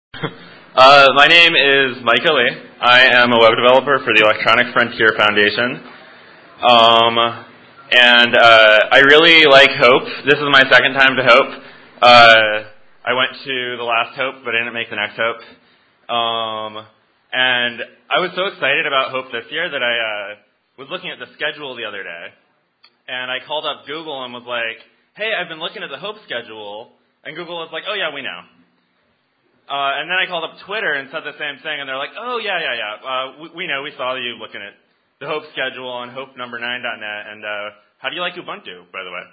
My name is Micah Lee. I am a web developer for the Electronic Frontier Foundation. I really like Hope. This is my second time to Hope. I went to the last Hope, but I didn't make the next Hope. And I was so excited about Hope this year that I was looking at the schedule the other day. And I called up Google and was like, hey, I've been looking at the Hope schedule. And Google was like, oh, yeah, we know. And then I called up Twitter and said the same thing, and they're like, oh, yeah. We know. We saw you looking at the Hope schedule on hopenumber9.net. And how do you like Ubuntu, by the way?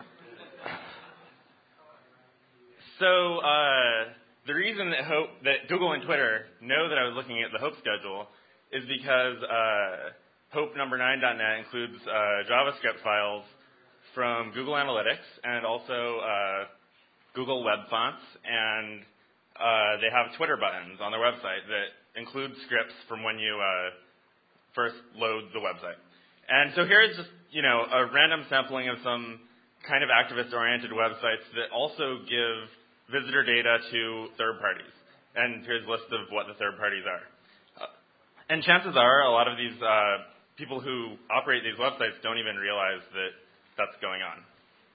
So the reason that Google and Twitter know that I was looking at the Hope schedule is because hopenumber9.net includes JavaScript files from Google Analytics and also Google Web Fonts, and they have Twitter buttons on their website that include scripts from when you first load the website. And so here's just, a random sampling of some kind of activist-oriented websites that also give visitor data to third parties. And here's a list of what the third parties are. And chances are a lot of these people who operate these websites don't even realize that that's going on.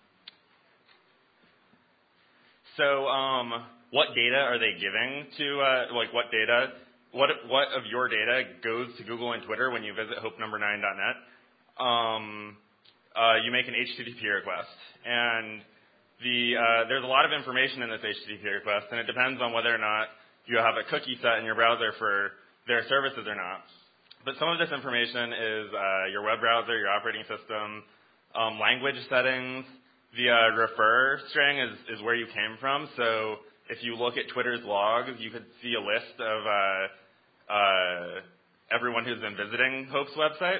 So what data are they giving to, what of your data goes to Google and Twitter when you visit hopenumber9.net? You make an HTTP request, and there's a lot of information in this HTTP request, and it depends on whether or not you have a cookie set in your browser for their services or not. But some of this information is your web browser, your operating system, language settings. The refer string is where you came from, so if you look at Twitter's logs, you could see a list of everyone who's been visiting Hope's website,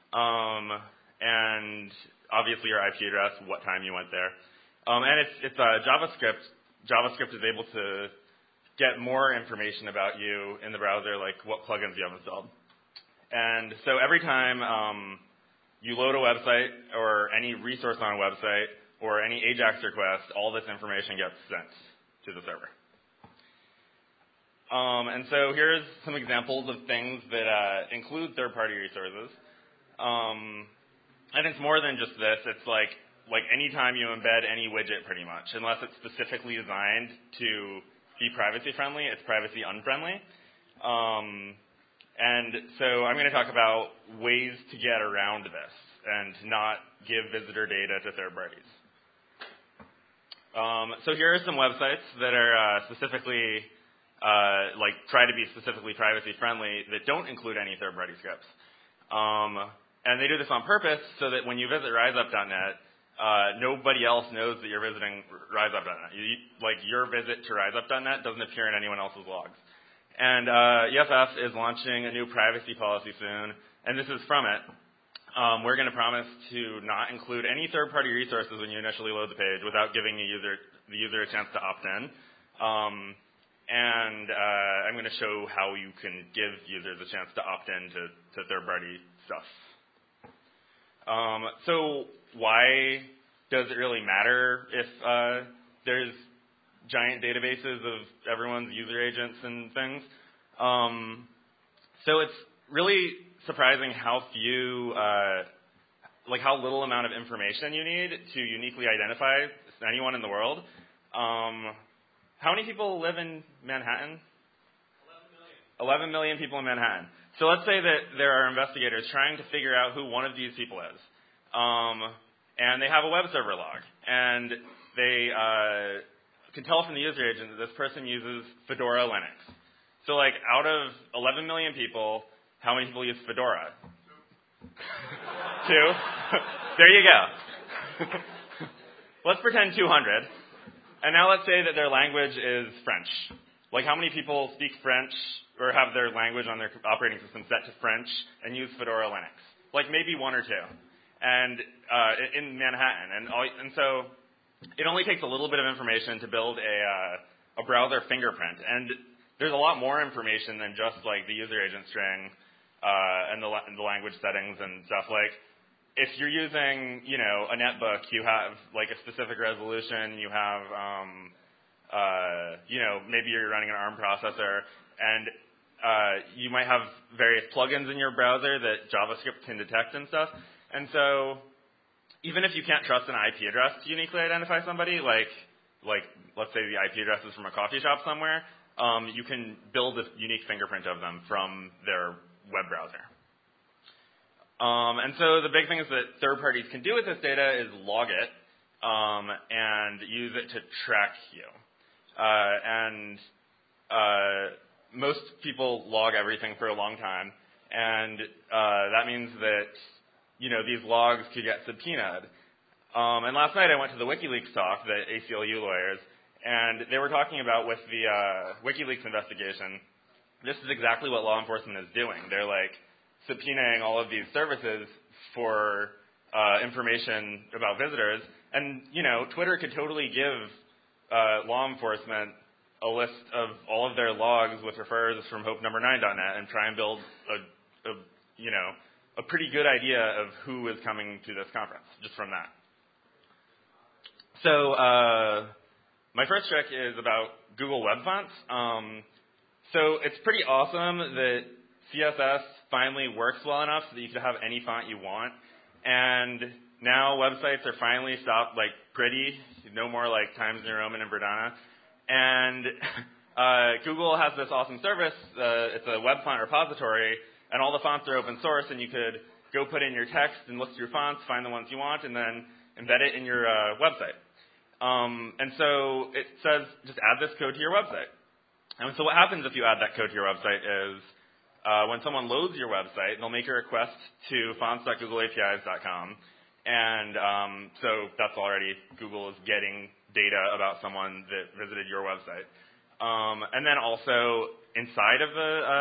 and obviously your IP address, what time you went there. And it's JavaScript. JavaScript is able to get more information about you in the browser, like what plugins you have installed. And so every time you load a website or any resource on a website or any AJAX request, all this information gets sent to the server. And so here's some examples of things that include third-party resources. And it's more than just this. It's like anytime you embed any widget, pretty much, unless it's specifically designed to be privacy-friendly, it's privacy unfriendly. And so I'm going to talk about ways to get around this and not give visitor data to third parties. So here are some websites that are specifically, try to be specifically privacy friendly that don't include any third-party scripts. And they do this on purpose so that when you visit riseup.net, nobody else knows that you're visiting riseup.net. Your visit to riseup.net doesn't appear in anyone else's logs. And EFF is launching a new privacy policy soon, and this is from it. We're going to promise to not include any third-party resources when you initially load the page without giving the user a chance to opt in. I'm going to show how you can give users a chance to opt in to third-party stuff. So why does it really matter if there's giant databases of everyone's user agents and things? So it's really surprising how few, how little amount of information you need to uniquely identify anyone in the world. How many people live in Manhattan? 11 million people in Manhattan. So let's say that there are investigators trying to figure out who one of these people is. And they have a web server log. And they can tell from the user agent that this person uses Fedora Linux. So out of 11 million people, how many people use Fedora? 2. There you go. Let's pretend 200. And now let's say that their language is French. How many people speak French or have their language on their operating system set to French and use Fedora Linux? Maybe 1 or 2. And in Manhattan. And so it only takes a little bit of information to build a browser fingerprint. And there's a lot more information than just the user agent string and the language settings and stuff. If you're using, a netbook, you have a specific resolution. You have maybe you're running an ARM processor, and you might have various plugins in your browser that JavaScript can detect and stuff. And so even if you can't trust an IP address to uniquely identify somebody, like let's say the IP address is from a coffee shop somewhere, you can build a unique fingerprint of them from their web browser. And so the big things that third parties can do with this data is log it and use it to track you. Most people log everything for a long time, and that means that these logs could get subpoenaed. And last night I went to the WikiLeaks talk, the ACLU lawyers, and they were talking about with the WikiLeaks investigation, this is exactly what law enforcement is doing. They're like subpoenaing all of these services for information about visitors. And, Twitter could totally give law enforcement a list of all of their logs with refers from hopenumber9.net and try and build a pretty good idea of who is coming to this conference just from that. So my first trick is about Google Web Fonts. So it's pretty awesome that CSS finally works well enough so that you can have any font you want. And now websites are finally stopped pretty, no more Times New Roman and Verdana. And Google has this awesome service. It's a web font repository, and all the fonts are open source, and you could go put in your text and list your fonts, find the ones you want, and then embed it in your website. And so it says, just add this code to your website. And so what happens if you add that code to your website is when someone loads your website, they'll make a request to fonts.googleapis.com. And so that's already Google is getting data about someone that visited your website. And then also inside of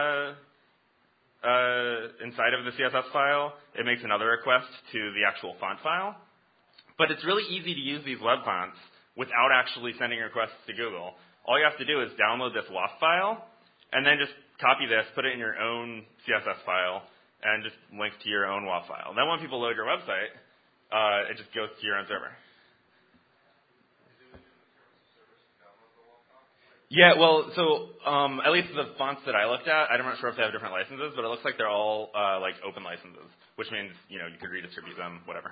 the CSS file, it makes another request to the actual font file. But it's really easy to use these web fonts without actually sending requests to Google. All you have to do is download this WAF file, and then just copy this, put it in your own CSS file, and just link to your own WAF file. And then when people load your website, it just goes to your own server. Yeah, well, so at least the fonts that I looked at, I'm not sure if they have different licenses, but it looks like they're all open licenses, which means you could redistribute them, whatever.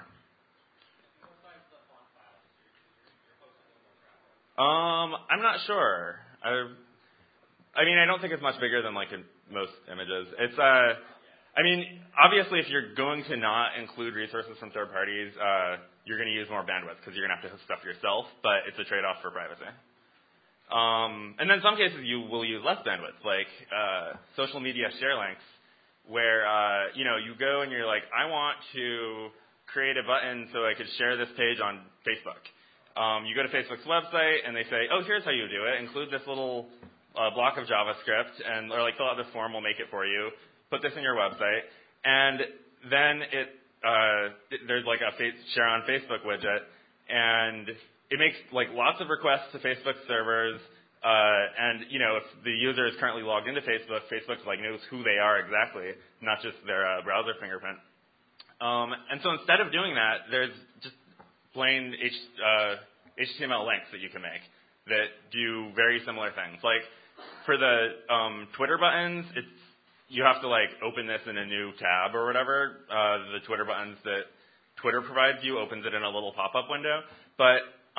I'm not sure. I don't think it's much bigger than in most images. It's obviously if you're going to not include resources from third parties, you're going to use more bandwidth because you're going to have to host stuff yourself, but it's a trade-off for privacy. And then in some cases you will use less bandwidth, like social media share links, where you go and you're like, I want to create a button so I could share this page on Facebook. You go to Facebook's website and they say, oh, here's how you do it. Include this little block of JavaScript or fill out this form, we'll make it for you. Put this in your website. And then there's a share on Facebook widget, and it makes lots of requests to Facebook servers. And if the user is currently logged into Facebook, Facebook knows who they are exactly, not just their browser fingerprint. And so instead of doing that, there's just plain HTML links that you can make that do very similar things. For the Twitter buttons, you have to open this in a new tab or whatever. The Twitter buttons that Twitter provides you opens it in a little pop-up window. But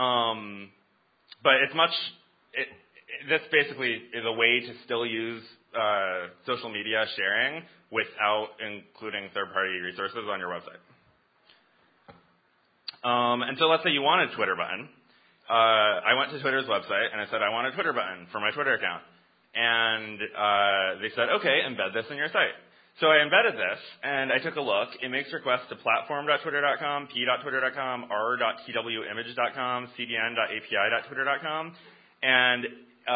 it's this basically is a way to still use social media sharing without including third-party resources on your website. And so let's say you want a Twitter button. I went to Twitter's website and I said, I want a Twitter button for my Twitter account. And they said, okay, embed this in your site. So I embedded this and I took a look. It makes requests to platform.twitter.com, p.twitter.com, r.twimage.com, cdn.api.twitter.com. And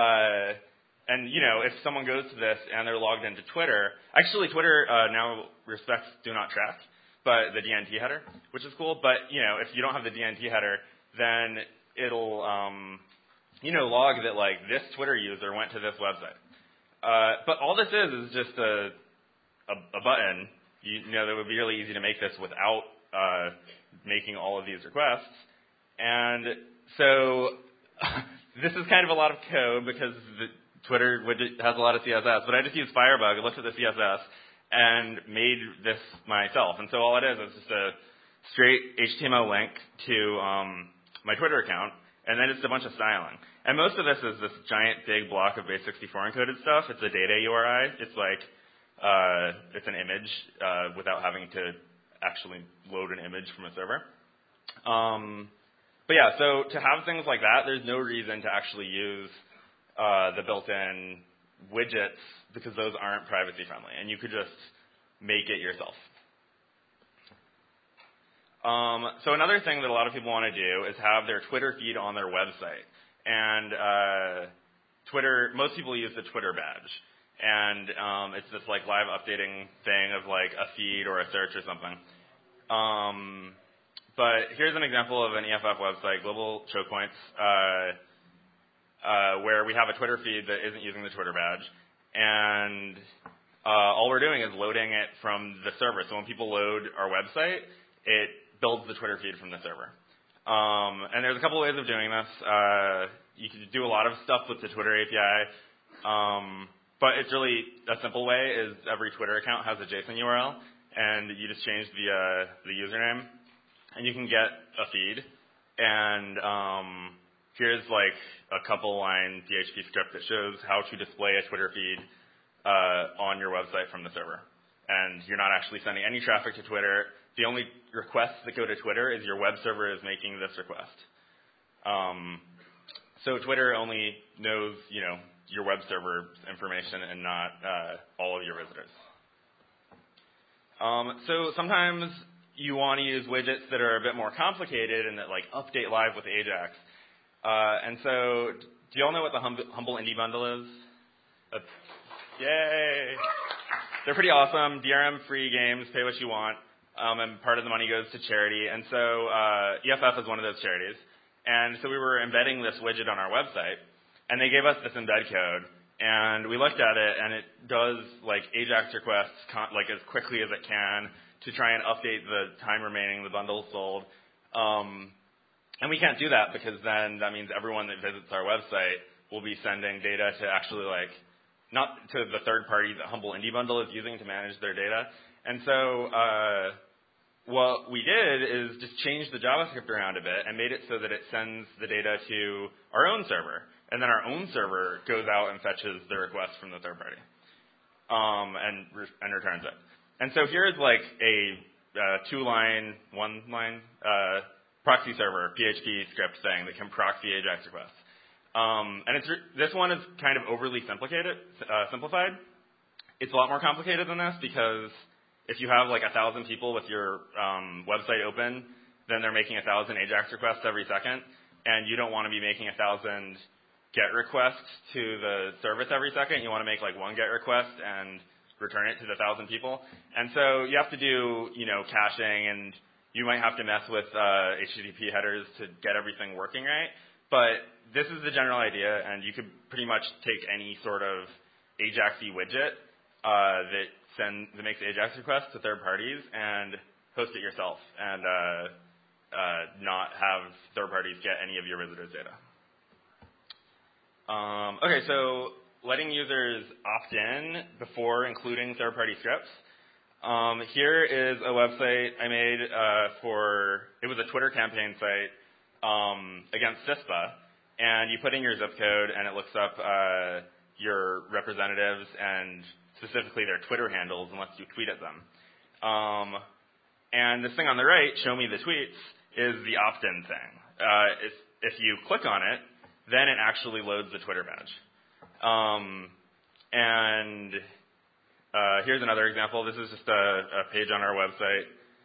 if someone goes to this and they're logged into Twitter, actually Twitter now respects do not track, but the DNT header, which is cool. But, if you don't have the DNT header, then it'll, log that, this Twitter user went to this website. But all this is just a button, that would be really easy to make this without making all of these requests. And so this is kind of a lot of code because the Twitter widget has a lot of CSS, but I just used Firebug and looked at the CSS and made this myself. And so all it is just a straight HTML link to my Twitter account, and then it's a bunch of styling. And most of this is this giant big block of base64 encoded stuff. It's a data URI. It's like it's an image without having to actually load an image from a server. But yeah, so to have things like that, there's no reason to actually use the built-in widgets because those aren't privacy friendly, and you could just make it yourself. So another thing that a lot of people want to do is have their Twitter feed on their website. And Twitter, most people use the Twitter badge. And it's this like live updating thing of like a feed or a search or something. But here's an example of an EFF website, Global Choke Points, where we have a Twitter feed that isn't using the Twitter badge. And all we're doing is loading it from the server. So when people load our website, it builds the Twitter feed from the server. And there's a couple ways of doing this. You can do a lot of stuff with the Twitter API. But it's really a simple way is every Twitter account has a JSON URL, and you just change the username, and you can get a feed. And here's like a couple line PHP script that shows how to display a Twitter feed on your website from the server. And you're not actually sending any traffic to Twitter. The only requests that go to Twitter is your web server is making this request. So Twitter only knows, your web server information and not all of your visitors. So sometimes you want to use widgets that are a bit more complicated and that like update live with Ajax. And so do you all know what the Humble Indie Bundle is? Yay! They're pretty awesome. DRM-free games, pay what you want. And part of the money goes to charity. And so EFF is one of those charities. And so we were embedding this widget on our website, and they gave us this embed code. And we looked at it, and it does like Ajax requests like as quickly as it can to try and update the time remaining the bundle sold. And we can't do that because then that means everyone that visits our website will be sending data to actually like not to the third party that Humble Indie Bundle is using to manage their data. And so what we did is just change the JavaScript around a bit and made it so that it sends the data to our own server. And then our own server goes out and fetches the request from the third party and returns it. And so here's like a two-line, one-line proxy server PHP script thing that can proxy Ajax requests. And this one is kind of overly simplified. It's a lot more complicated than this because if you have like 1,000 people with your website open, then they're making 1,000 Ajax requests every second, and you don't want to be making 1,000 GET requests to the service every second. You want to make like one GET request and return it to the 1,000 people. And so you have to do, caching, and you might have to mess with HTTP headers to get everything working right. But this is the general idea, and you could pretty much take any sort of Ajax-y widget that makes Ajax requests to third parties and host it yourself and not have third parties get any of your visitors' data. Okay, so letting users opt in before including third-party scripts. Here is a website I made it was a Twitter campaign site against CISPA, and you put in your zip code and it looks up your representatives and specifically their Twitter handles and lets you tweet at them. And this thing on the right, show me the tweets, is the opt-in thing. If you click on it, then it actually loads the Twitter badge. Here's another example. This is just a page on our website.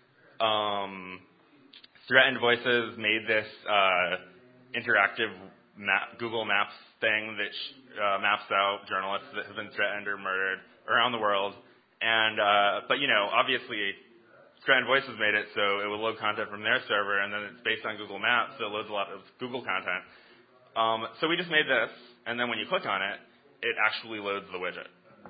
Threatened Voices made this interactive Google Maps thing that maps out journalists that have been threatened or murdered around the world. But obviously, Threatened Voices made it so it will load content from their server, and then it's based on Google Maps, so it loads a lot of Google content. So we just made this, and then when you click on it, it actually loads the widget.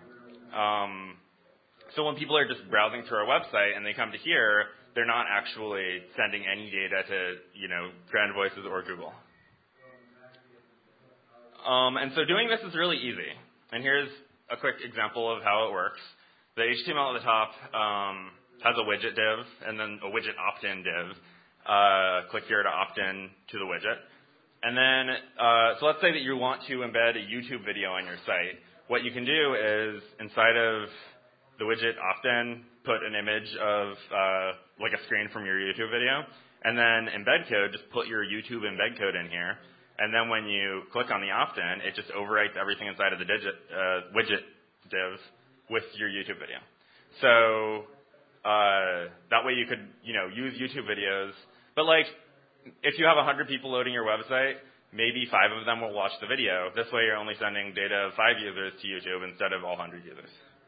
So when people are just browsing through our website and they come to here, they're not actually sending any data to, Threatened Voices or Google. And so doing this is really easy. And here's a quick example of how it works. The HTML at the top has a widget div and then a widget opt-in div. Click here to opt in to the widget. And then, so let's say that you want to embed a YouTube video on your site. What you can do is, inside of the widget opt-in, put an image of like a screen from your YouTube video. And then embed code, just put your YouTube embed code in here. And then when you click on the opt-in, it just overwrites everything inside of the widget div with your YouTube video. So that way you could, use YouTube videos. But like, if you have 100 people loading your website, maybe 5 of them will watch the video. This way you're only sending data of 5 users to YouTube instead of all 100 users.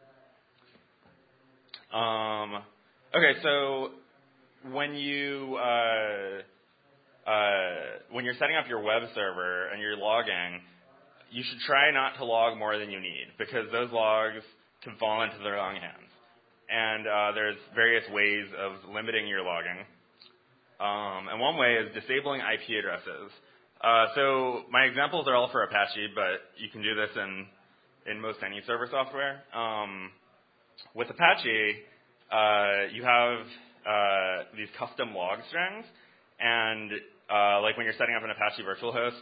Okay, so when you're setting up your web server and you're logging, you should try not to log more than you need, because those logs can fall into the wrong hands. And there's various ways of limiting your logging. And one way is disabling IP addresses. So my examples are all for Apache, but you can do this in most any server software. With Apache, you have these custom log strings, and like when you're setting up an Apache virtual host,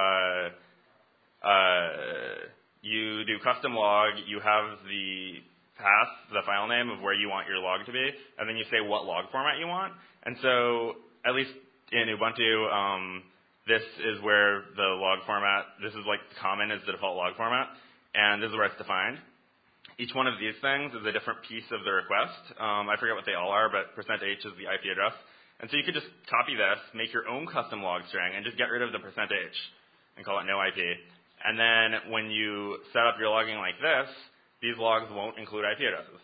you do custom log, you have the path, the file name of where you want your log to be, and then you say what log format you want. And so, at least in Ubuntu, this is where the log format, this is like common as the default log format, and this is where it's defined. Each one of these things is a different piece of the request. I forget what they all are, but %h is the IP address. And so you could just copy this, make your own custom log string, and just get rid of the %h and call it no IP. And then when you set up your logging like this, these logs won't include IP addresses.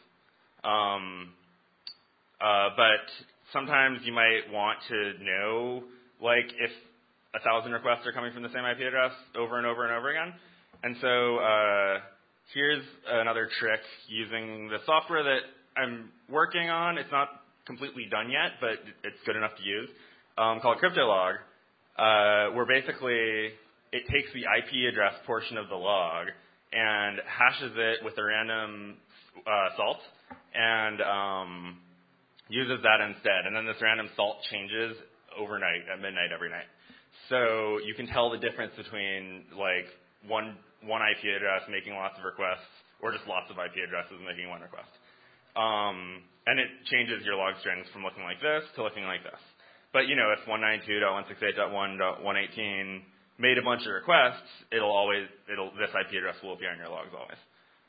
But sometimes you might want to know, like, if 1,000 requests are coming from the same IP address over and over and over again. And so here's another trick using the software that I'm working on. It's not completely done yet, but it's good enough to use, called Cryptolog, where basically it takes the IP address portion of the log and hashes it with a random salt and uses that instead. And then this random salt changes overnight at midnight every night. So you can tell the difference between like one IP address making lots of requests or just lots of IP addresses making one request. And it changes your log strings from looking like this to looking like this. But if 192.168.1.118 made a bunch of requests, this IP address will appear in your logs always.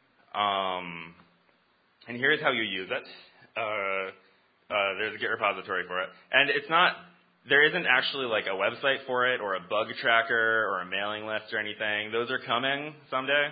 And here's how you use it. There's a Git repository for it. And there isn't actually like a website for it or a bug tracker or a mailing list or anything. Those are coming someday.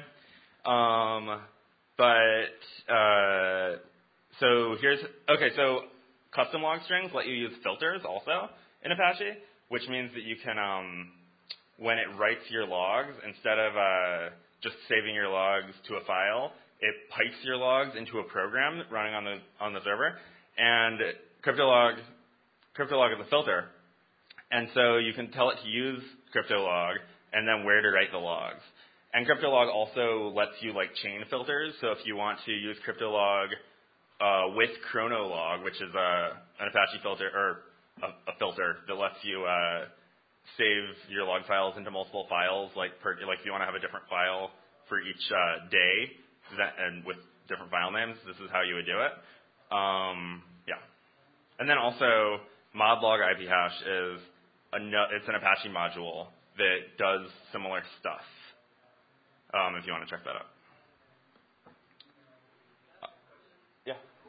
So custom log strings let you use filters also in Apache, which means that you can, when it writes your logs, instead of just saving your logs to a file, it pipes your logs into a program running on the server. And Cryptolog is a filter. And so you can tell it to use Cryptolog and then where to write the logs. And Cryptolog also lets you like chain filters. So if you want to use Cryptolog with Chronolog, which is an Apache filter or a filter that lets you save your log files into multiple files, like if you want to have a different file for each day, and with different file names, this is how you would do it. Yeah. And then also, modlog IP hash it's an Apache module that does similar stuff, if you want to check that out. Yeah.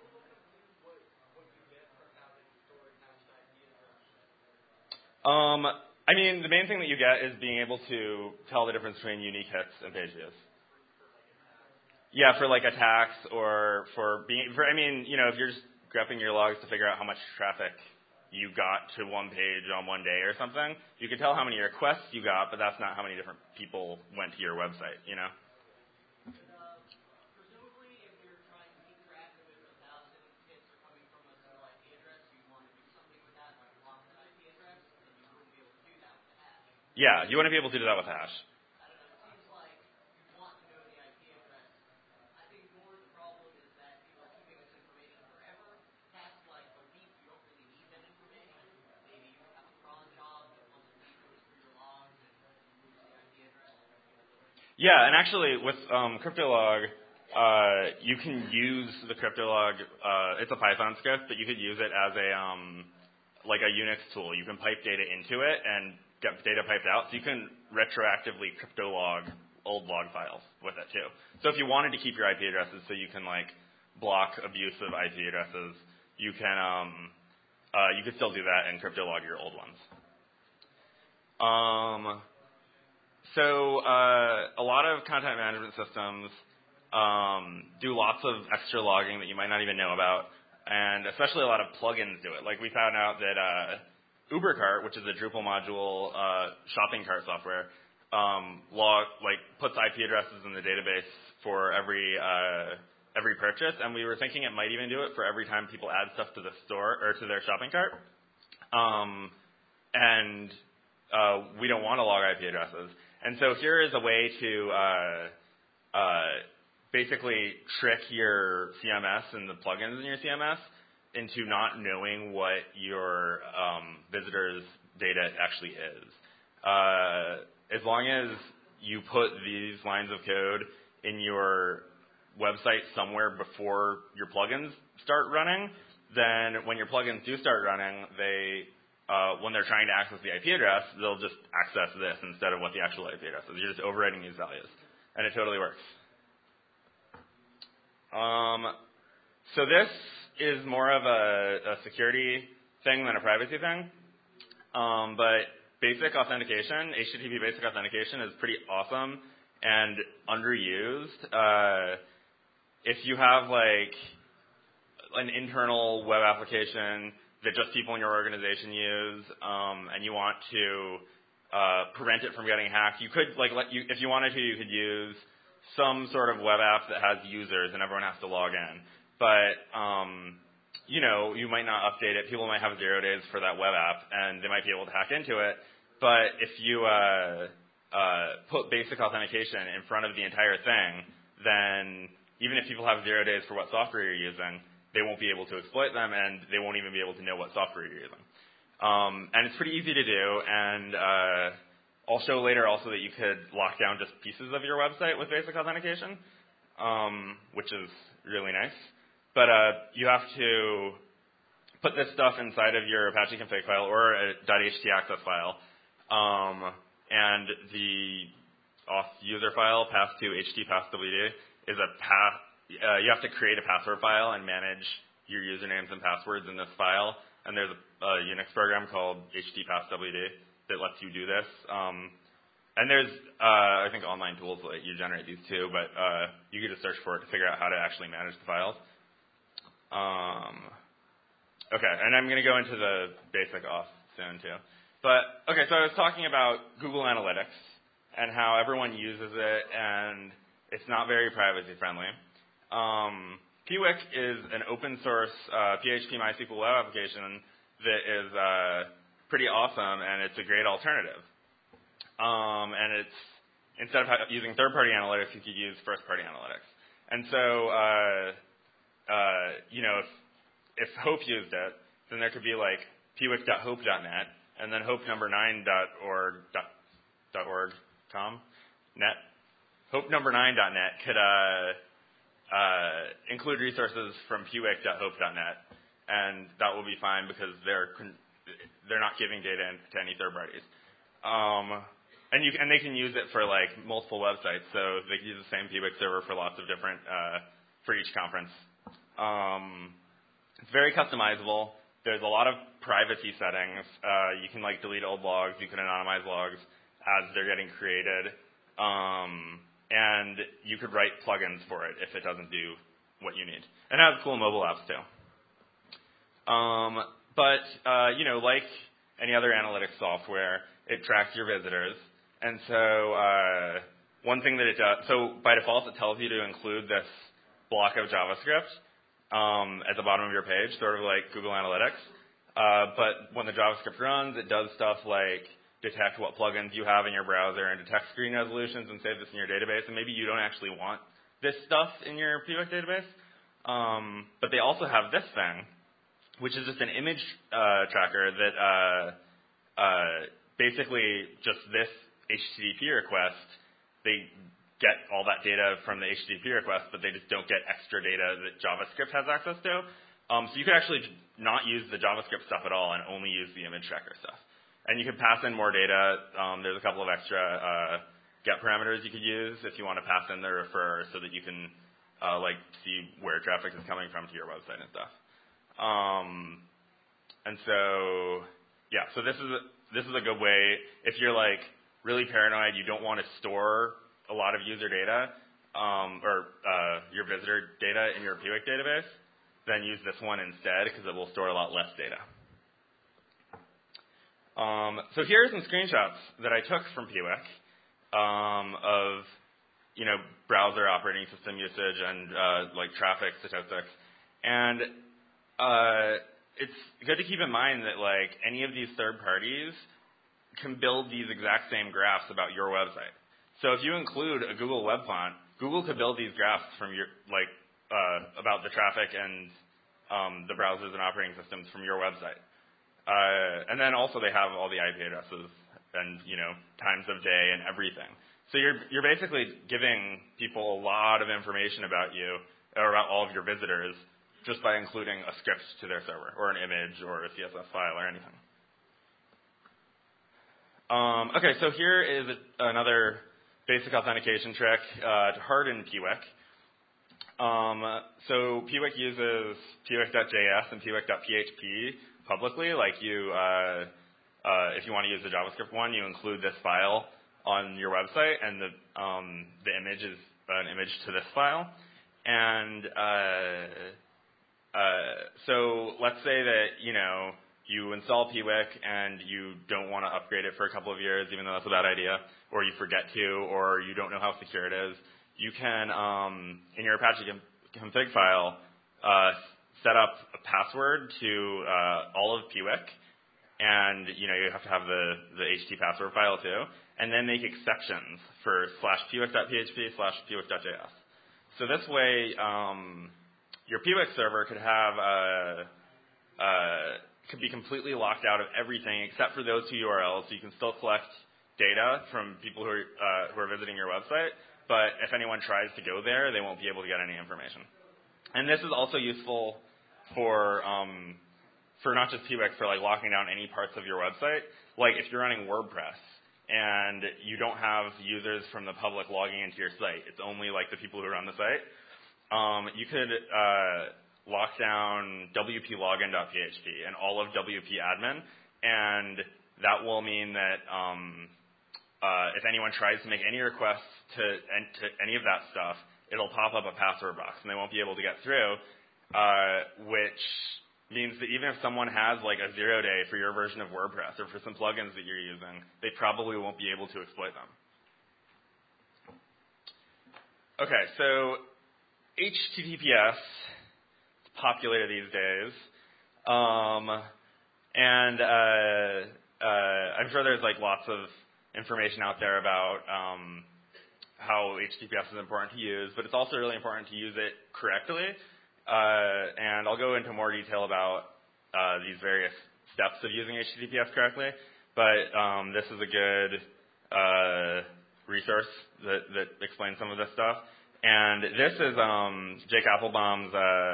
I mean, the main thing that you get is being able to tell the difference between unique hits and page views. Yeah, for like attacks or if you're just grepping your logs to figure out how much traffic you got to one page on one day or something, you can tell how many requests you got, but that's not how many different people went to your website, Presumably, if you're trying to keep track of if 1,000 hits are coming from a single IP address, you want to do something with that, like lock that IP address, and you wouldn't be able to do that with the hash. Yeah, you want to be able to do that with hash. I don't know. Yeah, and actually with Cryptolog, you can use the Cryptolog. It's a Python script, but you could use it as a like a Unix tool. You can pipe data into it and get data piped out. So you can retroactively Cryptolog old log files with it too. So if you wanted to keep your IP addresses, so you can like block abusive IP addresses, you could still do that and Cryptolog your old ones. So a lot of content management systems do lots of extra logging that you might not even know about, and especially a lot of plugins do it. Like we found out that UberCart, which is a Drupal module shopping cart software, puts IP addresses in the database for every purchase, and we were thinking it might even do it for every time people add stuff to the store or to their shopping cart. And we don't want to log IP addresses. And so here is a way to basically trick your CMS and the plugins in your CMS into not knowing what your visitors' data actually is. As long as you put these lines of code in your website somewhere before your plugins start running, then when your plugins do start running, when they're trying to access the IP address, they'll just access this instead of what the actual IP address is. You're just overwriting these values, and it totally works. So this is more of a security thing than a privacy thing, but basic authentication, HTTP basic authentication, is pretty awesome and underused. If you have like an internal web application that just people in your organization use, and you want to prevent it from getting hacked, you could if you wanted to, you could use some sort of web app that has users and everyone has to log in. But you might not update it. People might have 0 days for that web app, and they might be able to hack into it. But if you put basic authentication in front of the entire thing, then even if people have 0 days for what software you're using, they won't be able to exploit them, and they won't even be able to know what software you're using. And it's pretty easy to do, and I'll show later also that you could lock down just pieces of your website with basic authentication, which is really nice. But you have to put this stuff inside of your Apache config file or a .htaccess file, and the auth user file passed to htpasswd is a path. You have to create a password file and manage your usernames and passwords in this file. And there's a Unix program called htpasswd that lets you do this. And there's, I think, online tools that let you generate these too, but you could just search for it to figure out how to actually manage the files. Okay, and I'm going to go into the basic auth soon too. But, okay, so I was talking about Google Analytics and how everyone uses it, and it's not very privacy friendly. Piwik is an open source PHP MySQL web application that is pretty awesome, and it's a great alternative. And it's, instead of using third-party analytics, you could use first-party analytics. And so, if Hope used it, then there could be like piwik.hope.net, and then hope9.org.net. Hope9.net could include resources from piwik.hope.net, and that will be fine because they're not giving data to any third parties. And they can use it for like multiple websites, so they can use the same piwik server for lots of different for each conference. It's very customizable. There's a lot of privacy settings. You can like delete old logs. You can anonymize logs as they're getting created. And you could write plugins for it if it doesn't do what you need. And it has cool mobile apps too. But like any other analytics software, it tracks your visitors. And so one thing that it does, so by default it tells you to include this block of JavaScript at the bottom of your page, sort of like Google Analytics. But when the JavaScript runs, it does stuff like detect what plugins you have in your browser and detect screen resolutions and save this in your database. And maybe you don't actually want this stuff in your Piwik database. But they also have this thing, which is just an image tracker that basically just this HTTP request, they get all that data from the HTTP request, but they just don't get extra data that JavaScript has access to. So you could actually not use the JavaScript stuff at all and only use the image tracker stuff. And you could pass in more data. There's a couple of extra get parameters you could use if you want to pass in the refer so that you can like see where traffic is coming from to your website and stuff. And so, yeah, so this is a good way if you're like really paranoid, you don't want to store a lot of user data or your visitor data in your Piwik database, then use this one instead because it will store a lot less data. So here are some screenshots that I took from Piwik of browser operating system usage and like traffic statistics, and it's good to keep in mind that like any of these third parties can build these exact same graphs about your website. So if you include a Google web font, Google could build these graphs from your about the traffic and the browsers and operating systems from your website. And then also they have all the IP addresses and times of day and everything. So you're basically giving people a lot of information about you or about all of your visitors just by including a script to their server or an image or a CSS file or anything. Okay, so here is another basic authentication trick to harden Piwik. So Piwik uses Piwik.js and Piwik.php publicly. Like if you want to use the JavaScript one, you include this file on your website, and the image is an image to this file. And so let's say that you install Piwik and you don't want to upgrade it for a couple of years, even though that's a bad idea, or you forget to, or you don't know how secure it is. You can, in your Apache config file, set up a password to all of Piwik, and you have to have the HT password file too, and then make exceptions for /Piwik.php/Piwik.js. So this way, your Piwik server could have could be completely locked out of everything except for those two URLs, so you can still collect data from people who are visiting your website, but if anyone tries to go there, they won't be able to get any information. And this is also useful for not just Piwik, for like locking down any parts of your website. Like if you're running WordPress and you don't have users from the public logging into your site, it's only like the people who run the site, you could lock down wplogin.php and all of WP admin, and that will mean that if anyone tries to make any requests to any of that stuff, it'll pop up a password box, and they won't be able to get through, which means that even if someone has like a 0-day for your version of WordPress or for some plugins that you're using, they probably won't be able to exploit them. Okay, so HTTPS is popular these days, and I'm sure there's like lots of information out there about how HTTPS is important to use, but it's also really important to use it correctly. And I'll go into more detail about these various steps of using HTTPS correctly, but this is a good resource that explains some of this stuff. And this is Jake Applebaum's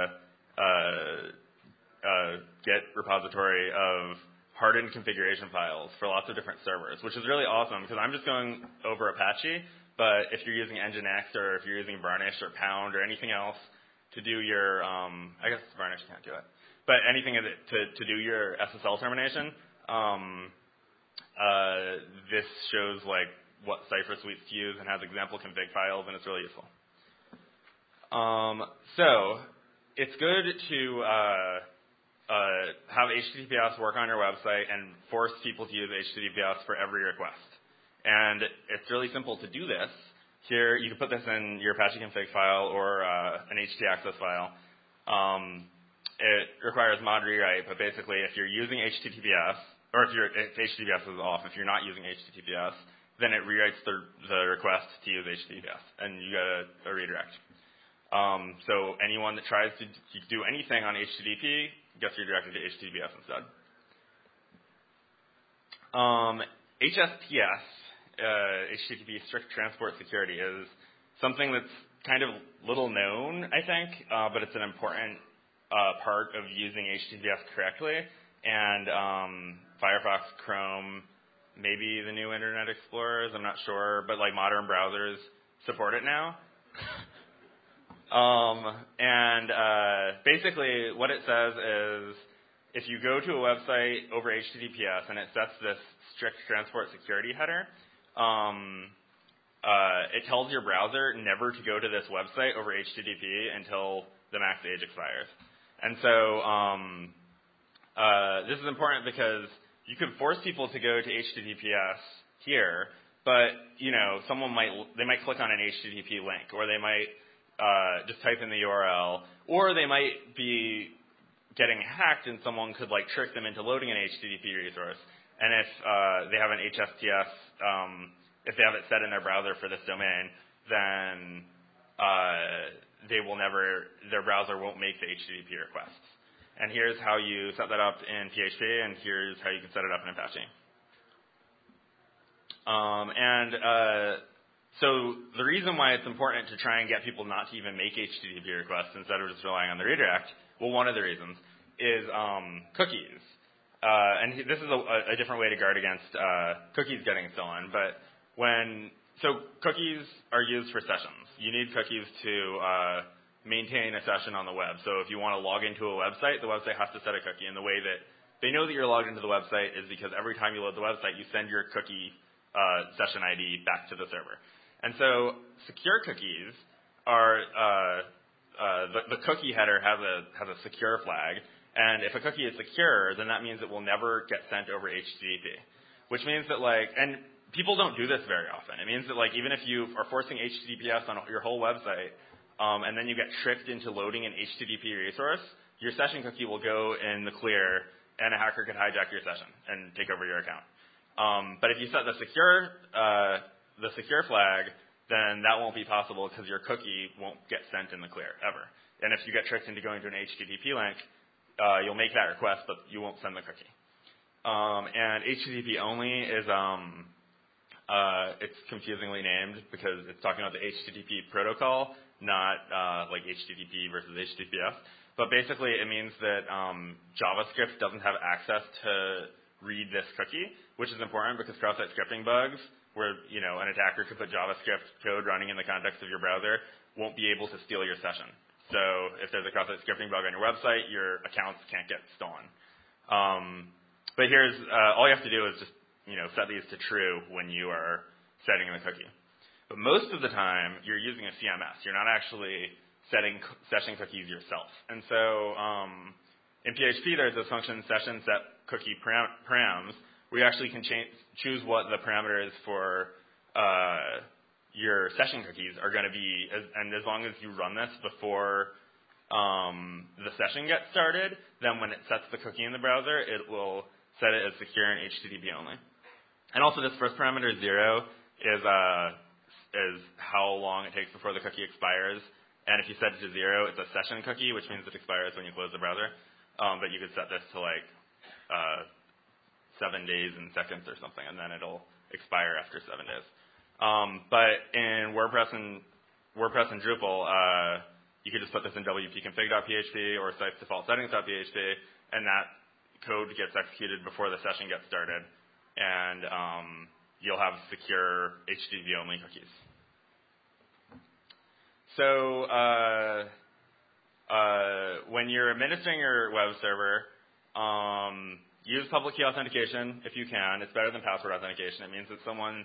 Git repository of hardened configuration files for lots of different servers, which is really awesome because I'm just going over Apache, but if you're using Nginx or if you're using Varnish or Pound or anything else to do your, I guess Varnish can't do it, but anything to do your SSL termination, this shows like what Cypher suites to use and has example config files, and it's really useful. So it's good to have HTTPS work on your website and force people to use HTTPS for every request. And it's really simple to do this. Here, you can put this in your Apache config file or an htaccess file. It requires mod rewrite, but basically if you're using HTTPS, or if HTTPS is off, if you're not using HTTPS, then it rewrites the request to use HTTPS, and you get a redirect. So anyone that tries to do anything on HTTP gets redirected to HTTPS instead. HSPS, HTTP Strict Transport Security, is something that's kind of little known, I think, but it's an important part of using HTTPS correctly. And Firefox, Chrome, maybe the new Internet Explorers, I'm not sure, but like modern browsers support it now. Basically what it says is if you go to a website over HTTPS and it sets this strict transport security header, it tells your browser never to go to this website over HTTP until the max age expires. And so this is important because you could force people to go to HTTPS here, but someone might click on an HTTP link, or they might just type in the URL, or they might be getting hacked and someone could trick them into loading an HTTP resource. And if they have an HSTS, if they have it set in their browser for this domain, then their browser won't make the HTTP requests. And here's how you set that up in PHP, and here's how you can set it up in Apache. So the reason why it's important to try and get people not to even make HTTP requests instead of just relying on the redirect, well, one of the reasons is cookies. And this is a different way to guard against cookies getting stolen. But so cookies are used for sessions. You need cookies to maintain a session on the web. So if you want to log into a website, the website has to set a cookie. And the way that they know that you're logged into the website is because every time you load the website, you send your cookie session ID back to the server. And so secure cookies are the cookie header has a secure flag, and if a cookie is secure, then that means it will never get sent over HTTP, which means that and people don't do this very often. It means that even if you are forcing HTTPS on your whole website, and then you get tricked into loading an HTTP resource, your session cookie will go in the clear, and a hacker could hijack your session and take over your account. But if you set the secure flag, then that won't be possible because your cookie won't get sent in the clear ever. And if you get tricked into going to an HTTP link, you'll make that request, but you won't send the cookie. And HTTP only is it's confusingly named because it's talking about the HTTP protocol, not like HTTP versus HTTPS. But basically, it means that JavaScript doesn't have access to read this cookie, which is important because cross-site scripting bugs, where an attacker could put JavaScript code running in the context of your browser, won't be able to steal your session. So if there's a cross-site scripting bug on your website, your accounts can't get stolen. But here's all you have to do is just set these to true when you are setting the cookie. But most of the time, you're using a CMS. You're not actually setting session cookies yourself. And so in PHP, there's this function session set cookie params, where you actually can choose what the parameters for your session cookies are going to be, and as long as you run this before the session gets started, then when it sets the cookie in the browser, it will set it as secure and HTTP only. And also this first parameter, 0, is how long it takes before the cookie expires. And if you set it to 0, it's a session cookie, which means it expires when you close the browser. But you could set this to 7 days and seconds or something, and then it'll expire after 7 days. But in WordPress and Drupal, you could just put this in wp-config.php or site default settings.php, and that code gets executed before the session gets started, and you'll have secure HTTP only cookies. So when you're administering your web server, use public key authentication if you can. It's better than password authentication. It means that someone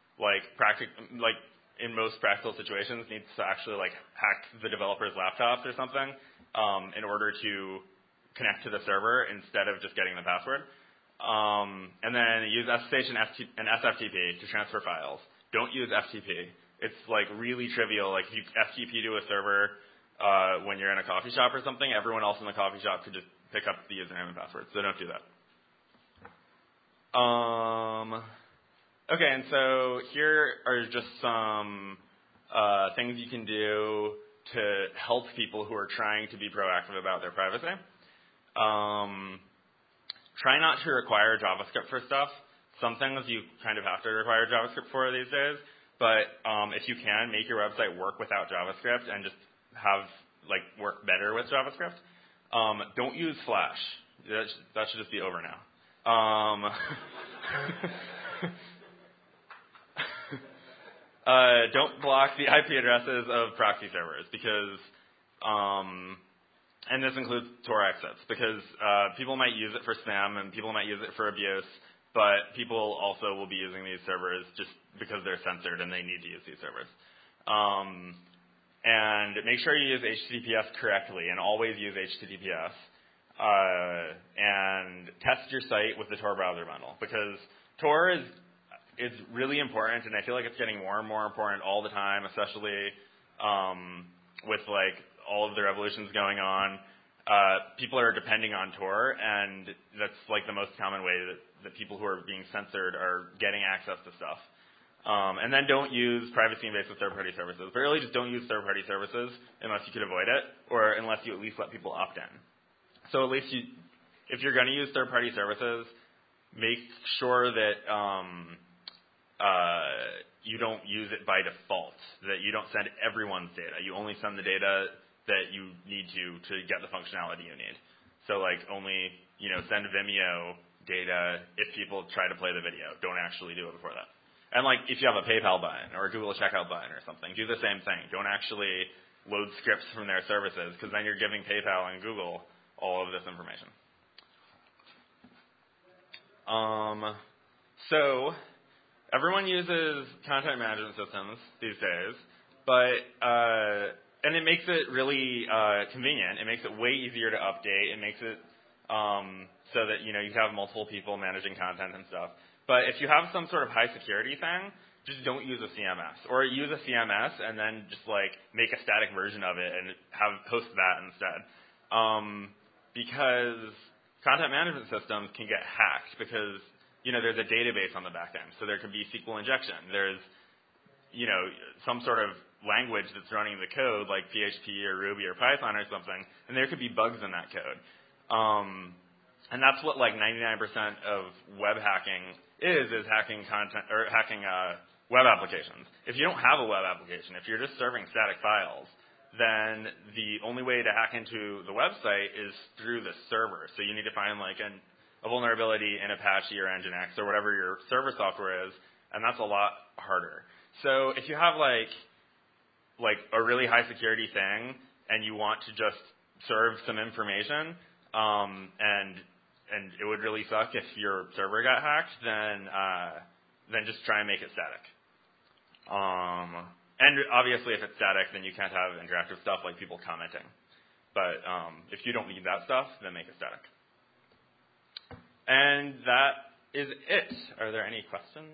in most practical situations needs to actually hack the developer's laptops or something in order to connect to the server instead of just getting the password. And then use SSH and SFTP to transfer files. Don't use FTP. It's really trivial. If you FTP to a server when you're in a coffee shop or something, everyone else in the coffee shop could just pick up the username and password. So don't do that. Okay, and so here are just some things you can do to help people who are trying to be proactive about their privacy. Try not to require JavaScript for stuff. Some things you kind of have to require JavaScript for these days. But if you can, make your website work without JavaScript and just have work better with JavaScript. Don't use Flash. That should just be over now. Don't block the IP addresses of proxy servers because, and this includes Tor exits, because people might use it for spam and people might use it for abuse, but people also will be using these servers just because they're censored and they need to use these servers. And make sure you use HTTPS correctly and always use HTTPS. And test your site with the Tor browser bundle, because Tor is really important, and I feel like it's getting more and more important all the time, especially with all of the revolutions going on. People are depending on Tor, and that's the most common way that people who are being censored are getting access to stuff. And then don't use privacy invasive third-party services. But really just don't use third-party services unless you could avoid it, or unless you at least let people opt in. So at least if you're going to use third-party services, make sure that you don't use it by default, that you don't send everyone's data. You only send the data that you need to get the functionality you need. So only send Vimeo data if people try to play the video. Don't actually do it before that. And if you have a PayPal button or a Google Checkout button or something, do the same thing. Don't actually load scripts from their services, because then you're giving PayPal and Google all of this information. So everyone uses content management systems these days, but and it makes it really convenient. It makes it way easier to update. It makes it so that you have multiple people managing content and stuff. But if you have some sort of high security thing, just don't use a CMS, or use a CMS and then just make a static version of it and host that instead. Because content management systems can get hacked because there's a database on the back end, so there could be SQL injection. There's some sort of language that's running the code, like PHP or Ruby or Python or something, and there could be bugs in that code. And that's what 99% of web hacking is hacking content or hacking web applications. If you don't have a web application, if you're just serving static files, then the only way to hack into the website is through the server. So you need to find a vulnerability in Apache or Nginx or whatever your server software is, and that's a lot harder. So if you have a really high security thing and you want to just serve some information, and it would really suck if your server got hacked, then just try and make it static. And obviously, if it's static, then you can't have interactive stuff like people commenting. But if you don't need that stuff, then make it static. And that is it. Are there any questions?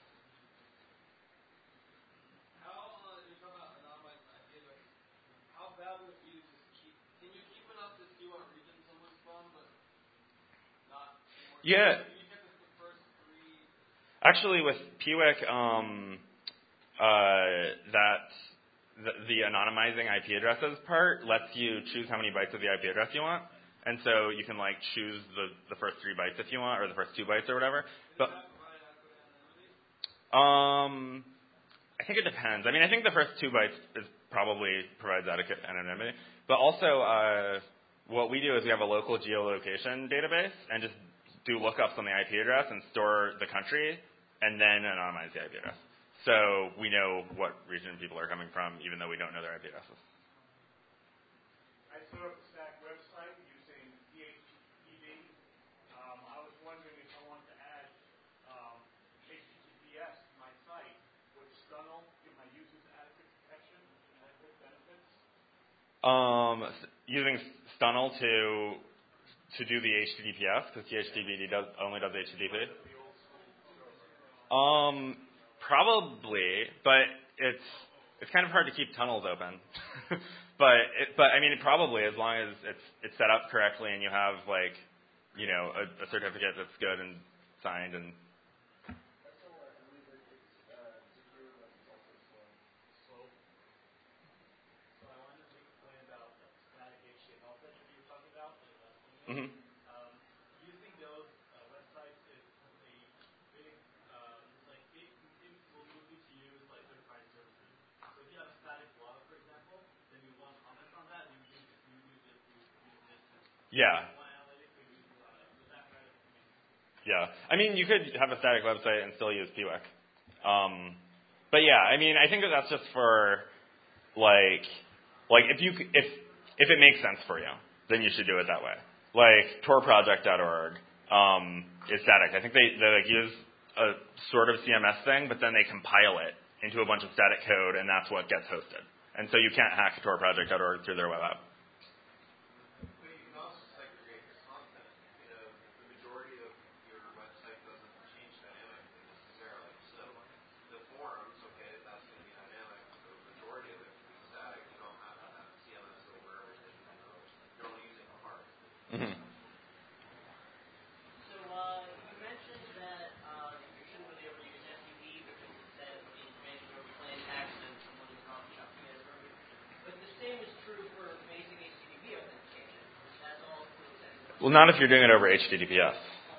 Yeah. Actually, with Piwik, the anonymizing IP addresses part lets you choose how many bytes of the IP address you want, and so you can choose the first 3 bytes if you want, or the first 2 bytes or whatever. But I think it depends. I mean, I think the first 2 bytes probably provides adequate anonymity. But also, what we do is we have a local geolocation database and just do lookups on the IP address and store the country, and then anonymize the IP address. So we know what region people are coming from, even though we don't know their IP addresses. I set up a static website using PHP. I was wondering if I wanted to add HTTPS to my site, would Stunnel give my users adequate protection and adequate benefits? Using Stunnel to do the HTTPS, because HTTP only does HTTP. Probably, but it's kind of hard to keep tunnels open. but I mean, probably, as long as it's set up correctly and you have a certificate that's good and signed and. Mm-hmm. Using those websites is a big, big will move you to use Yeah. Yeah. I mean, you could have a static website and still use PWIC. But yeah, I mean, I think that that's just for like if it makes sense for you, then you should do it that way. Like torproject.org is static. I think they like use a sort of CMS thing, but then they compile it into a bunch of static code, and that's what gets hosted. And so you can't hack torproject.org through their web app. But you can also segregate your content. You know, the majority of your website doesn't change dynamically necessarily. So the forums, okay, that's going to be dynamic. So the majority of it can be static. You don't have to have CMS over everything. You're only using a part. Mm-hmm. So you mentioned that you shouldn't really ever use FTP because it says in mandatory plain text and someone is not chucking it over. But the same is true for basic HTTP authentication. That's all through the Well, not if you're doing it over HTTPS.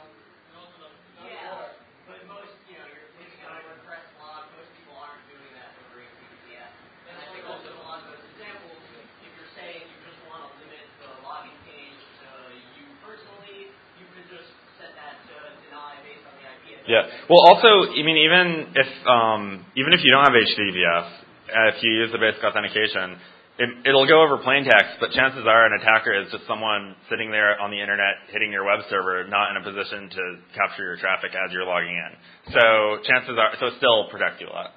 Yeah, but most, you're linking on a WordPress blog, most people aren't doing that over HTTPS. And I think also a lot of those examples, if you're saying you just want to limit the login page to you personally, you could just set that to deny based on the IP address. Yeah. Well, also, I mean, even if you don't have HTTPS, if you use the basic authentication, it'll go over plain text, but chances are an attacker is just someone sitting there on the internet hitting your web server, not in a position to capture your traffic as you're logging in. So chances are, so it still protects you a lot.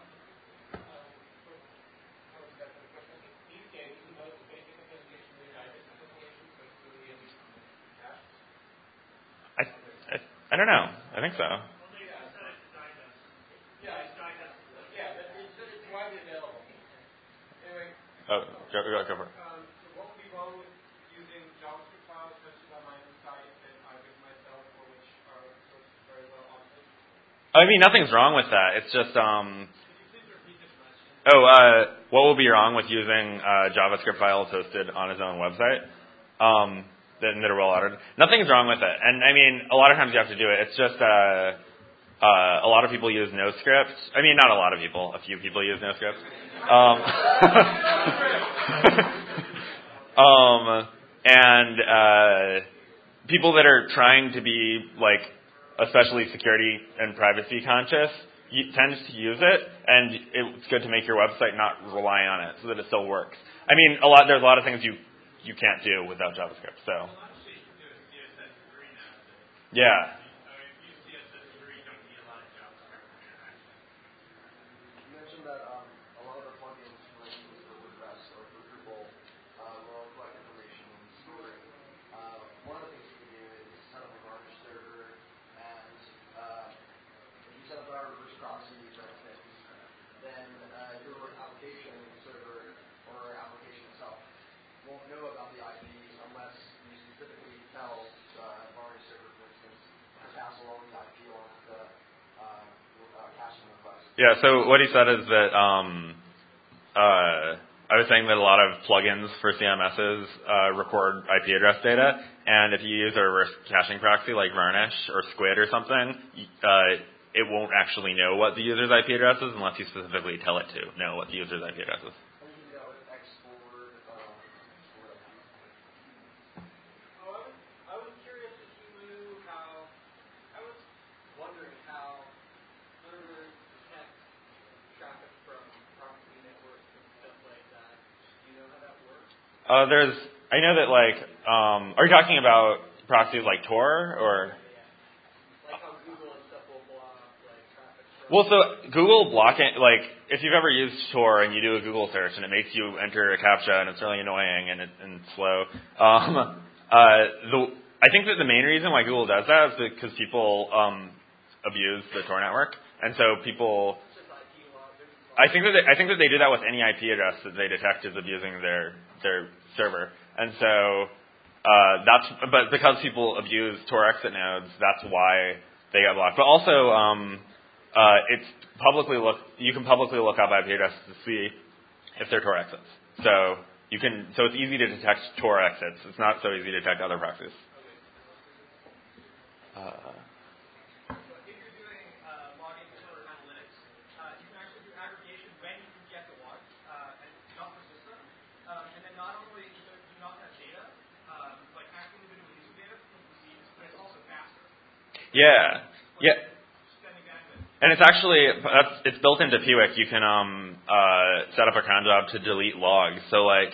I don't know. I think so. Oh, go for it. So what would be wrong with using JavaScript files hosted on my own site that I've written myself, or which are very well authored? I mean, nothing's wrong with that. It's just, Could you please repeat this question? what will be wrong with using JavaScript files hosted on his own website that are well ordered? Nothing's wrong with it. And I mean, a lot of times you have to do it. It's just a lot of people use NoScript. I mean, not a lot of people. A few people use NoScript. And people that are trying to be like especially security and privacy conscious tends to use it, and it's good to make your website not rely on it so that it still works. I mean, there's a lot of things you can't do without JavaScript. So yeah. You mentioned that a lot of the plugins for instance for WordPress or for Drupal will collect information and store it. One of the things you can do is set up a Varnish server, and if you set up a reverse proxy, for instance, then your application server or application itself won't know about the IP unless you specifically tell the Varnish server, for instance, to pass along the IP along with the caching request. Yeah, so what he said is that I was saying that a lot of plugins for CMSs record IP address data, and if you use a reverse caching proxy like Varnish or Squid or something, it won't actually know what the user's IP address is unless you specifically tell it to know what the user's IP address is. I was curious if you knew how, I was wondering how servers detect traffic from proxy networks and stuff like that. Do you know how that works? I know that like, are you talking about proxies like Tor or? Like how Google and stuff will block like traffic from. Well, so Google blocking, like, if you've ever used Tor and you do a Google search and it makes you enter a CAPTCHA and it's really annoying and slow, I think that the main reason why Google does that is because people abuse the Tor network, and so people. I think that they do that with any IP address that they detect is abusing their server, and so but because people abuse Tor exit nodes, that's why they got blocked. But also, it's you can publicly look up IP addresses to see if they're Tor exits. So it's easy to detect Tor exits. It's not so easy to detect other proxies. If you're doing logging for analytics, you can actually do aggregation when you can get the logs and not persist them. And then not only do you not have data, like actually individual Yeah. Yeah. Spending bandwidth. And it's actually it's built into Piwik. You can set up a cron job to delete logs. So like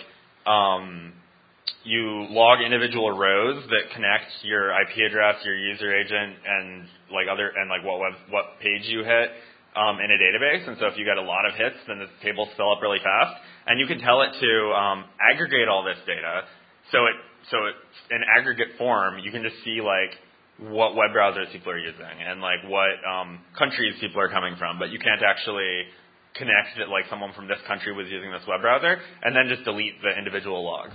you log individual rows that connect your IP address, your user agent, and like what page you hit in a database. And so if you get a lot of hits, then the tables fill up really fast. And you can tell it to aggregate all this data. So it's in aggregate form. You can just see like what web browsers people are using and like what countries people are coming from. But you can't actually connect that like someone from this country was using this web browser and then just delete the individual logs.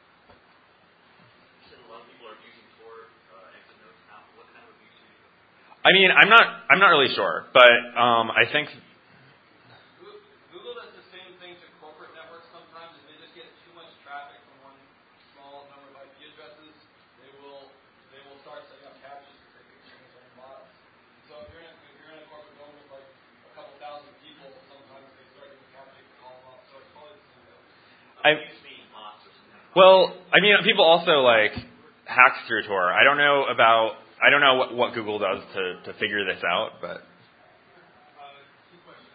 I mean, I'm not really sure, but I think Google does the same thing to corporate networks sometimes. If they just get too much traffic from one small number of IP addresses, they will start setting up captchas to create things on bots. So if you're in a corporate zone with like a couple thousand people, sometimes they start doing captcha to call them up. So it's probably the same thing. Well, I mean, people also like hack through Tor. I don't know what Google does to figure this out, but. Two questions.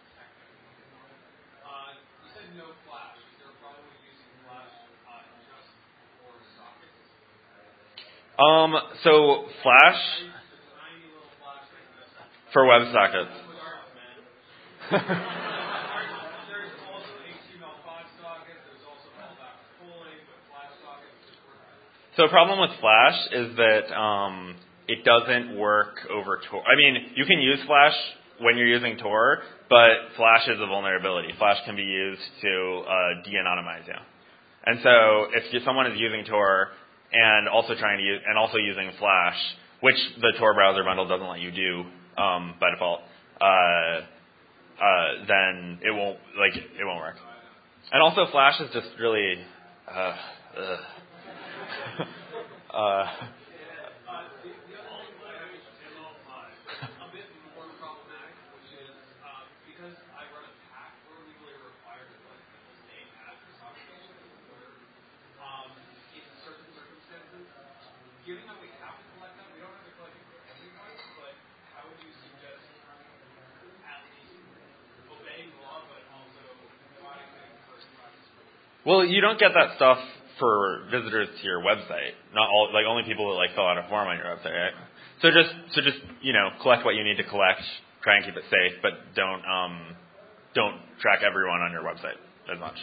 You said no Flash. Is there a problem with using Flash just for sockets? So Flash Tiny little Flash for WebSockets. There's also HTML5 sockets. There's also fallback pulling, but Flash sockets just work. So the problem with Flash is that it doesn't work over Tor. I mean, you can use Flash when you're using Tor, but Flash is a vulnerability. Flash can be used to de-anonymize you. And so if someone is using Tor and also using Flash, which the Tor browser bundle doesn't let you do by default, then it won't work. And also Flash is just really A bit more problematic, which is because I run a pack, we're legally required to put the same ad for sockets in certain circumstances. Given that we have to collect them, we don't have to collect it for everyone, but how would you suggest at least obeying the law, but also providing things for practice? Well, you don't get that stuff for visitors to your website. Not all, like only people that like fill out a form on your website, right? So just collect what you need to collect. Try and keep it safe, but don't track everyone on your website as much.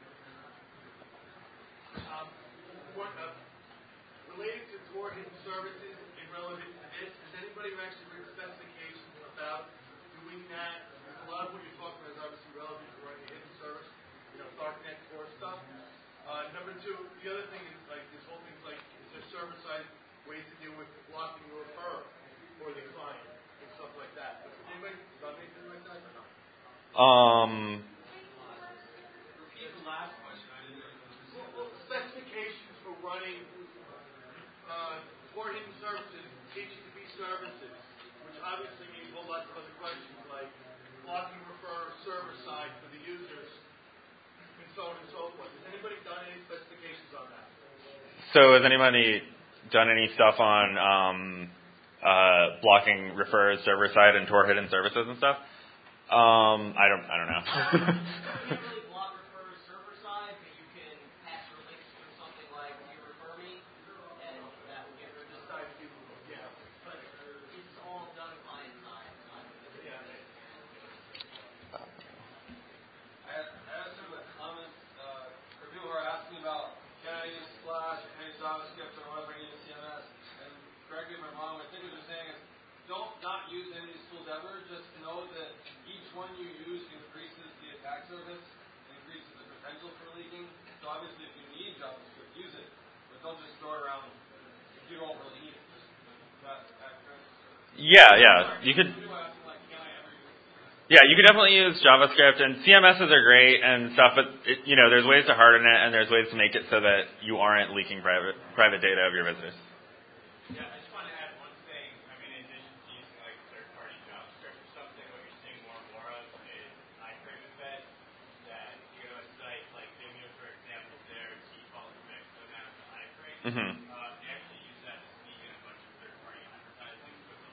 Related to Tor hidden services and relevant to this, has anybody actually written specifications about doing that? Because a lot of what you're talking about is obviously relevant to running a hidden service, darknet Tor stuff. Number two, the other thing is like this whole thing's like, is there server-side ways to deal with blocking the referrer or the client and stuff like that? Has anybody done anything like that or not? Repeat the last question. I didn't know. Well, specifications for running Tor hidden services, HTTP services, which obviously means a whole lot of other questions like blocking referrer server side for the users and so on and so forth. Has anybody done any specifications on that? So has anybody done any stuff on blocking referrers server side and Tor hidden services and stuff? I don't know. You can't really block referrers server side, but you can pass your links through something like you refer me, and that will get rid of the side view. Yeah. But it's all done client side. I have some comments for people who are asking about can I use Flash, can I use JavaScript, or what if I need a CMS? And correct me if I'm wrong, I think what they're saying is don't not use any of these tools ever. Just know that each one you use increases the attack surface, increases the potential for leaking. So obviously if you need JavaScript, use it. But don't just throw it around if you don't really need it. Just that Yeah. You could. Yeah, you could definitely use JavaScript, and CMSs are great and stuff, but there's ways to harden it, and there's ways to make it so that you aren't leaking private data of your visitors. Yeah, I just want to add one thing. I mean, in addition to using like third-party JavaScript or something, what you're seeing more and more of is iframe embed. That you go to a site like Vimeo, for example, their default mix of that iframe. Mm-hmm. They actually use that to sneak in a bunch of third-party advertising. So if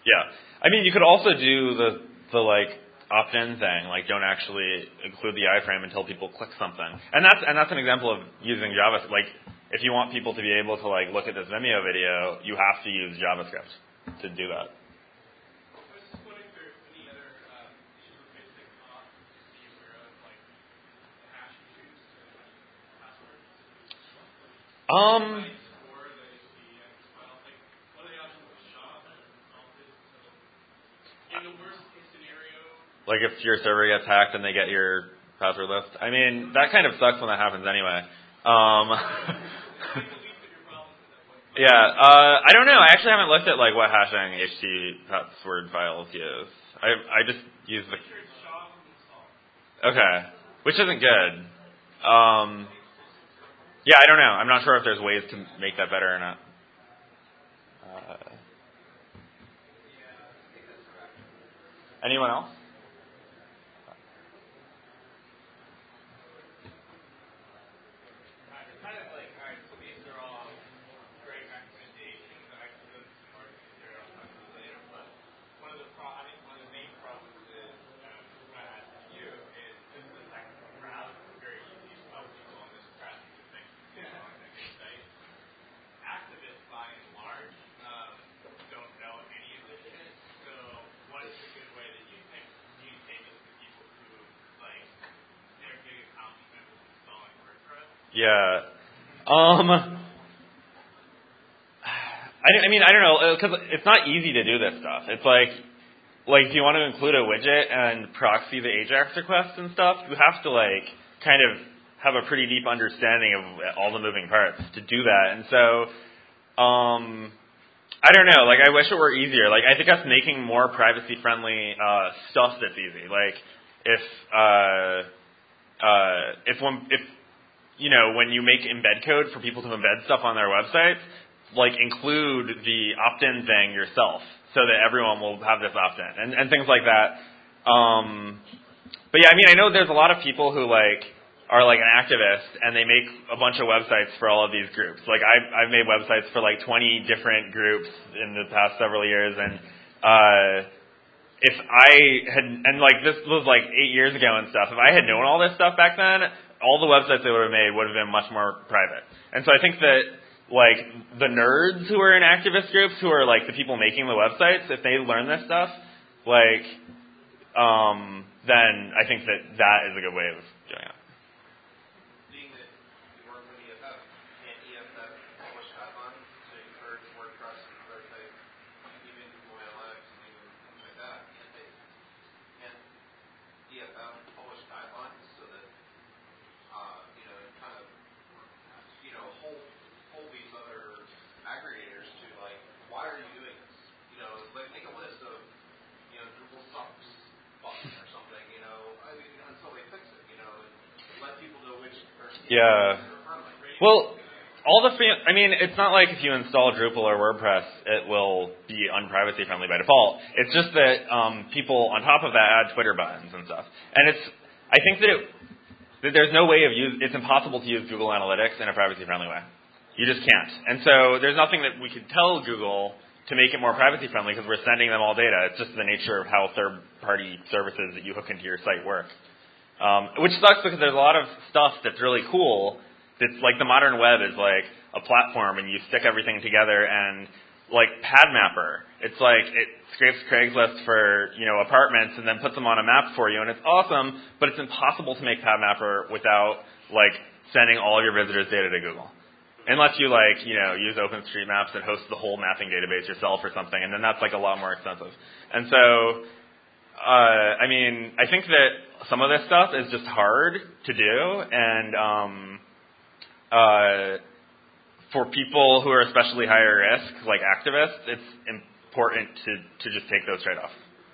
Yeah. I mean, you could also do the like opt-in thing, like don't actually include the iframe until people click something. And that's an example of using JavaScript. Like, if you want people to be able to like look at this Vimeo video, you have to use JavaScript to do that. I was just wondering if there are any other issues with basic off to be aware of, like the hash issues or passwords. Or the HTTPS file. Like, one of the options was SHA that resolved it. So, in the worst case scenario, Like if your server gets hacked and they get your password list. I mean, that kind of sucks when that happens anyway. Yeah, I don't know. I actually haven't looked at like what hashing HT password files use. I just use the. Okay, which isn't good. Yeah, I don't know. I'm not sure if there's ways to make that better or not. Anyone else? kind of like, all right, so these are all great recommendations. I can go to some more material on this later, but one of the I think one of the main problems is, what I asked you, is this is a technical crowd. It's very easy to tell people on this crowd to think on their site. Activists, by and large, don't know any of this shit. So, what is a good way that you think communicate this to people who, like, their big accomplishment was installing WordPress? Yeah. I mean, I don't know, because it's not easy to do this stuff. It's like if you want to include a widget and proxy the AJAX requests and stuff, you have to like kind of have a pretty deep understanding of all the moving parts to do that. And so, I don't know. Like, I wish it were easier. Like, I think us making more privacy-friendly stuff that's easy. Like, if you know, when you make embed code for people to embed stuff on their websites, like include the opt-in thing yourself so that everyone will have this opt-in and things like that. But yeah, I mean, I know there's a lot of people who like are like an activist and they make a bunch of websites for all of these groups. Like I've made websites for like 20 different groups in the past several years, and if I had, and like this was like 8 years ago and stuff, if I had known all this stuff back then, all the websites they would have made would have been much more private. And so I think that like the nerds who are in activist groups, who are like the people making the websites, if they learn this stuff, like, then I think that is a good way of doing it. Being that you work with EFF, and EFF publish guidelines to encourage WordPress and prototype, even Google Analytics and even things like that, and EFF publish guidelines so that kind of hold these other aggregators to like, why are you doing this? Like make a list of Drupal sucks button or something. Until they fix it. And let people know which are friendly. Well, I mean, it's not like if you install Drupal or WordPress, it will be unprivacy friendly by default. It's just that people on top of that add Twitter buttons and stuff. And I think that there's no way it's impossible to use Google Analytics in a privacy friendly way. You just can't. And so there's nothing that we could tell Google to make it more privacy friendly because we're sending them all data. It's just the nature of how third party services that you hook into your site work. Which sucks because there's a lot of stuff that's really cool. That's like the modern web is like a platform and you stick everything together, and like PadMapper, it's like it scrapes Craigslist for apartments and then puts them on a map for you, and it's awesome, but it's impossible to make PadMapper without like sending all of your visitors' data to Google. Unless you use OpenStreetMaps and host the whole mapping database yourself or something, and then that's like a lot more expensive. And so, I mean, I think that some of this stuff is just hard to do, and for people who are especially higher risk, like activists, it's important to just take those trade-offs.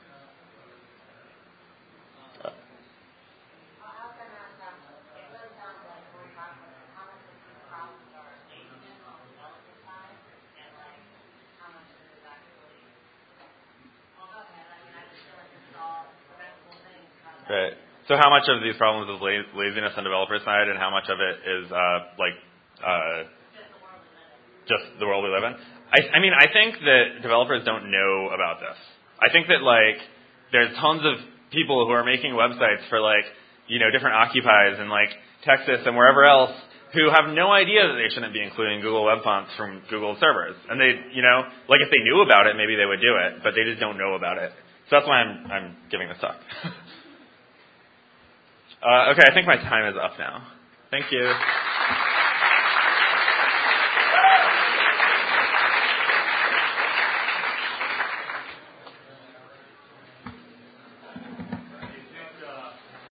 Right. So how much of these problems is laziness on developer side, and how much of it is just the world we live in? I mean, I think that developers don't know about this. I think that, like, there's tons of people who are making websites for, like, you know, different occupies in, like, Texas and wherever else who have no idea that they shouldn't be including Google Web Fonts from Google servers. And they, you know, like, if they knew about it, maybe they would do it, but they just don't know about it. So that's why I'm giving this talk. Okay, I think my time is up now. Thank you.